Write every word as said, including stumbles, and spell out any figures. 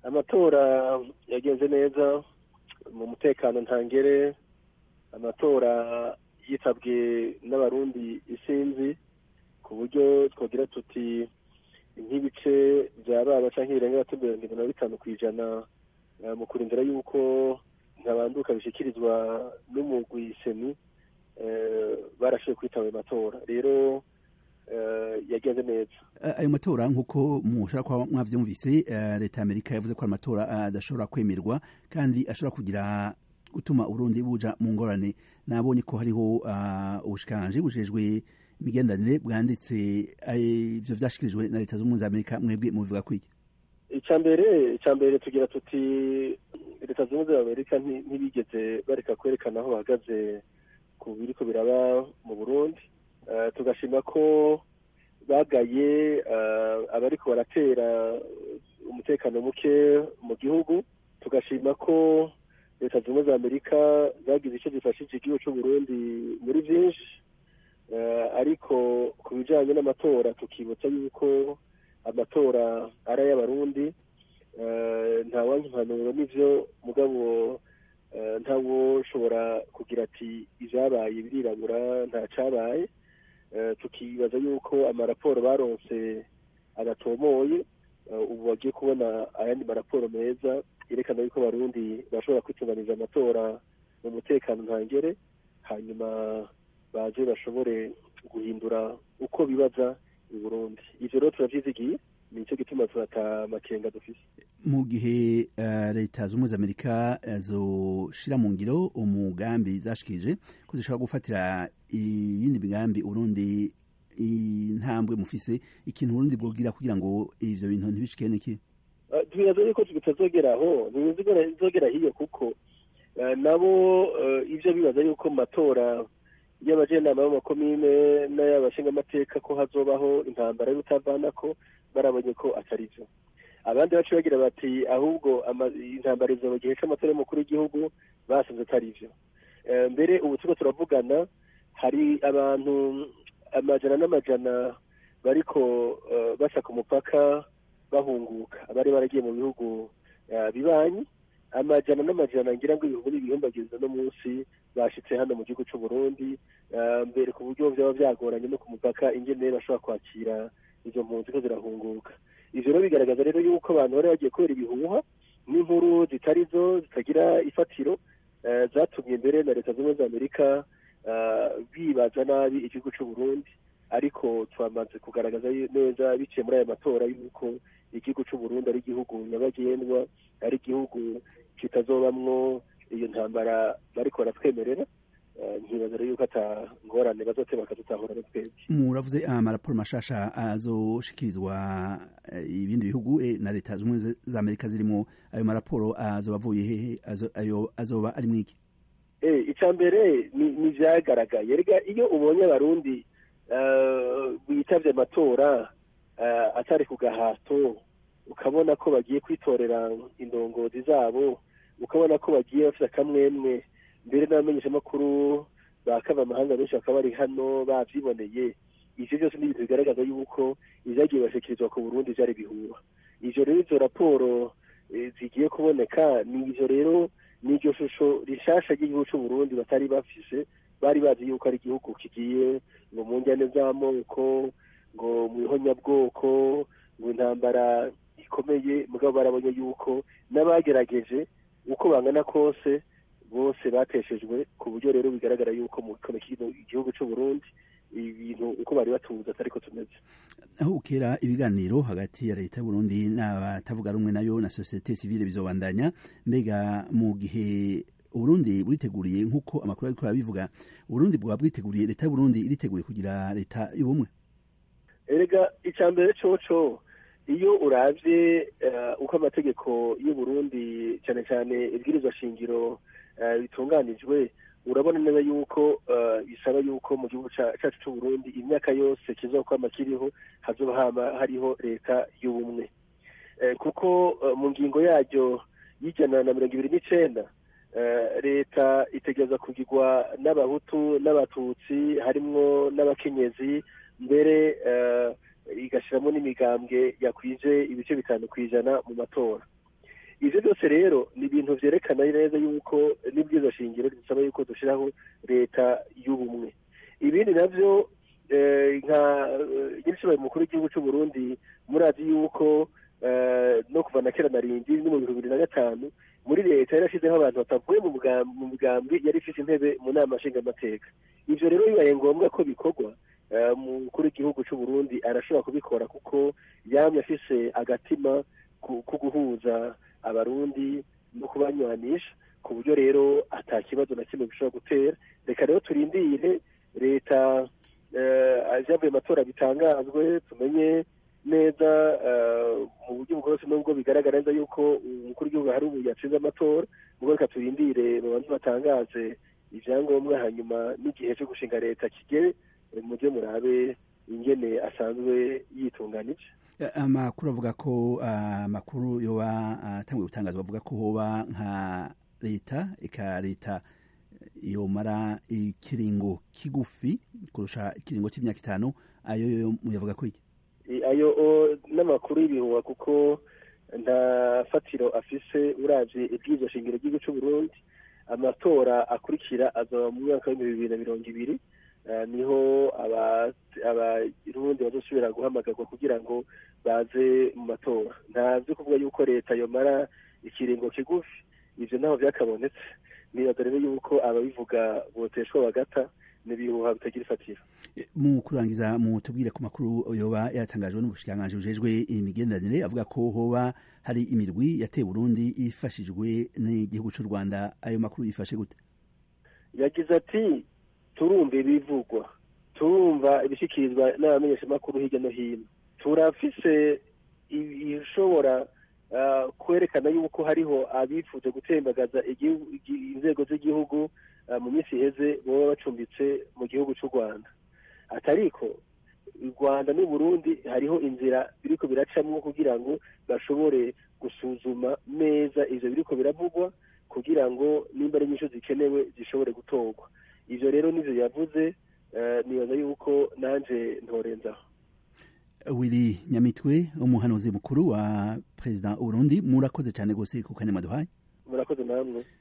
amatora yagenze neza mu mutekano ntangere, amatora yitabwe n'abarundi isinzi ku buryo twogira tuti nk'ibice by'ababa canke birenga gato mirongo irindwi na bitanu kw'ijana mu kurindira yuko ntabanduka bishikirizwa n'umugwi seni barashoboye kwitaba ayo matora. Rero yagenze neza ayo matora nk'uko mushobora kuba mwavyumvise. Leta y'Amerika yavuze ko amatora adashobora kwemerwa kandi ashobora kugira gutuma Urundi buja mu ngorane. Nabonye ko hariho ubushikiranganji bujejwe imigenderanire bwanditse ivyo vyashikirijwe na Leta z'Ubumwe za Amerika. Mwebwe mubivuga kwiki? icambere icambere tugira tuti Leta z'Ubumwe za Amerika ntibigeze bareka kwerekana aho bahagaze ku biriko biraba mu Burundi. Uh, tugashima ko bagaye uh, abariko baratera umutekano muke mu gihugu. Tugashima ko Leta z'Ubumwe za Amerika zagize ico zifashije igihugu c'u Burundi muri vyinshi, uh, ariko ku bijanye n'amatora tukibutsa yuko amatora ari ay'abarundi. Uh, nta wanki impanuro n'ivyo mugabo uh, ntawo ushobora kugira ati ivyabaye birirabura nta cabaye. Uh, tukibaza yuko amaraporo baronse adatomoye. Uh, ubu bagiye kubona ayandi maraporo meza yerekana yuko abarundi bashobora kwitunganiza amatora mu mutekano ntangere, hanyuma baje bashobore guhindura uko bibaza i Burundi. Ivyo rero turavyizigiye, nico gituma turata makenga dufise. Mu gihe uh, Leta z'Ubumwe za Amerika zoshira mu ngiro umugambi zashikije ko zishobora gufatira iyindi migambi Urundi intambwe mufise, ikintu Urundi bwogira kugira ngo ivyo bintu ntibishikene iki? Uh, tubibaza yuko tutazogeraho, ntibizogera hiyo kuko uh, nabo uh, ivyo bibaza yuko mu matora y'abajenama b'amakomine n'ay'abashinga amateka ko hazobaho intambara y'utavanako, barabonye ko atari vyo. Abandi bacu bagira bati ahubwo intambara izo mu gihe c'amatora y'umukuru w'igihugu, basanze atari vyo. Uh, mbere ubu turiko turavugana hari abantu amajana n'amajana bariko uh, baca ku mupaka bahunguka, abari baragiye mu bihugu uh, bibanyi. Amajana n'amajana ngira ngo ibihumbi n'ibihumbagiza no munsi bashitse hano mu gihugu c'u Burundi, uh, mbere ku buryo vyaba vyagoranye no ku mupaka ingene bashobora kwakira izo mpunzi ko zirahunguka. Ivyo rero bigaragaza rero yuko abantu bari bagiye kubera ibihuha n'inkuru zitari zo zitagira ifatiro, uh, zatumye mbere na Leta z'Ubumwe za Amerika uh, bibaza nabi igihugu c'u Burundi. Ariko twamaze kugaragaza neza biciye muri aya matora yuko igihugu c'u Burundi ari igihugu nyabagendwa, ari igihugu kitazobamwo iyo ntambara bariko baratwemerera. Nkibaza rero yuko ata ngorane bazoteba bakadutahura twebwe. Muravuze amaraporo mashasha azoshikirizwa ibindi bihugu na Leta z'Ubumwe za Amerika zirimo, ayo maraporo azoba avuye hehe? Ayo azoba ari mwiki? Eh, icambere ni vyagaragaye. Erega iyo ubonye abarundi bitavye uh, amatora uh, atari ku gahato, ukabona ko bagiye kwitorera indongozi zabo, ukabona ko bagiye bafite akamwemwe, mbere n'abamenyesha makuru bakava amahanga benshi bakaba bari hano bavyiboneye. Ivyo byose ni ibintu bigaragaza yuko ivyagiye bashikirizwa ku Burundi vyari bihuha. Ivyo rero izo raporo e, zigiye kuboneka, ni ivyo rero n'iryo shusho rishasha ry'igihugu c'u Burundi batari bafise. Bari bazi yuko ari igihugu kigiye ngo mu njyane z'amoko, ngo mu ihonyabwoko, ngo intambara ikomeye. Mugabo barabonye yuko n'abagerageje uko bangana kose bose bateshejwe, ku buryo rero bigaragara yuko mu gihugu c'u Burundi ibintu uko bari batuza atariko tumeze. Aho ukera ibiganiro hagati ya Leta y'u Burundi n'abatavuga rumwe nayo na societe civile bizobandanya, mbega mu gihe Uburundi buriteguriye nk'uko amakuru ariko arabivuga, Uburundi bwa bwiteguriye, Leta y'u Burundi iriteguye kugira Leta y'ubumwe? Erega icambere coco iyo uravye uh, uko amategeko y'u Burundi cyane cyane ibwirizwa shingiro uh, bitunganijwe, urabona neza yuko uh, bisaba yuko mu gihugu cacu c'u Burundi imyaka yose kizokwama kiriho hazoba hama hariho Leta y'ubumwe. Uh, kuko uh, mu ngingo yaryo y'ijana na mirongo ibiri n'icenda Uh, Leta itegeza kugirwa n'abahutu n'abatutsi, harimwo n'abakenyezi, mbere uh, igashiramo n'imigambwe yakwije ibice bitanu kwijana mu matora. ivyo byose rero ni ibintu vyerekana neza yuko n'ibwirizwa shingiro risaba yuko dushiraho leta y'ubumwe. Ibindi navyo nka nyir'icubahiro mukuru w'igihugu c'u Burundi murazi yuko no kuva na kera na rindi no mu bihumbi bibiri na gatanu muri leta yarashizeho abantu batavuye mu migambi yari ifise intebe mu nama nshingamateka. Ivyo rero bibaye ngombwa ko bikorwa, umukuru w'igihugu c'u Burundi arashobora kubikora kuko yamye afise agatima ko guhuza abarundi no kubanywanisha, ku buryo rero ata kibazo na kimwe gishobora gutera. Reka rero turindire leta ajavuye amatora bitangazwe, tumenye neza mu buryo bwose nubwo bigaragara neza yuko umukuru w'igihugu hari ubu yatsinze amatora, ubwo reka turindire babanze batangaze ivyangombwa, hanyuma n'igihe cyo gushinga leta kigere muje murabe ingene asanzwe yitunganije. Amakuru avuga ko amakuru yoba atanguye gutangazwa avuga ko hoba nka leta eka leta yomara ikiringo kigufi kurusha ikiringo c'imyaka itanu, ayo yo muyavuga ko iki? Ayo n'amakuru y'ibihuha kuko nta fatiro afise. Uravye ibwirizwa shingiro ry'igihugu c'u Burundi, amatora akurikira azoba mu mwaka w'ibihumbi bibiri na mirongo ibiri, niho abarundi bazosubira guhamagarwa kugira ngo baze mu matora. Nta vyo kuvuga yuko leta yomara ikiringo kigufi, ivyo naho vyakabonetse. Nibaza rero yuko ababivuga boteshwa bagata, n'ibihuha bitagira ifatiro. Mu kurangiza mu tubwire ku makuru yoba yatangajwe n'ubushikiranganji bujejwe imigenderanire avuga ko hoba hari imirwi yateye Burundi ifashijwe n'igihugu c'u Rwanda. Ayo makuru yifashe gute? Yagize ati turumva ibivugwa, turumva ibishikirizwa n'abamenyeshamakuru hirya no hino, turafise ibishobora kwerekana yuko hariho abifuje gutembagaza inzego z'igihugu mu minsi iheze boba bacumbitse mu gihugu c'u Rwanda. Atariko u Rwanda n'u Burundi hariho inzira biriko biracamwo kugira ngo bashobore gusuzuma neza ivyo biriko biravugwa, kugira ngo nimba ari inyishu zikenewe zishobore gutorwa. Ivyo rero nivyo yavuze, nibaza yuko nanje ntorenzaho. Willy Nyamitwe, umuhanuzi mukuru wa President Burundi, murakoze cyane gose ku kanya mwaduhaye. Murakoze namwe.